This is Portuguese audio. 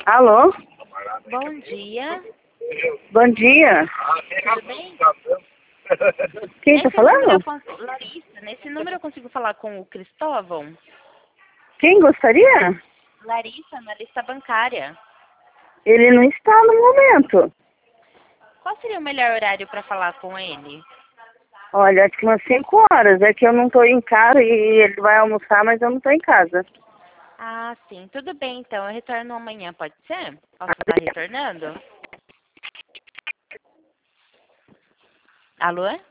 Alô? Bom dia, Bom dia. tudo bem? Quem tá falando? Larissa, nesse número eu consigo falar com o Cristóvão? Quem gostaria? Larissa, analista bancária. Ele não está no momento. Qual seria o melhor horário para falar com ele? Olha, acho que umas 5 horas. É que eu não tô em casa e ele vai almoçar, mas eu não tô em casa. Ah, sim, tudo bem então. Eu retorno amanhã, pode ser? Posso estar retornando? Alô?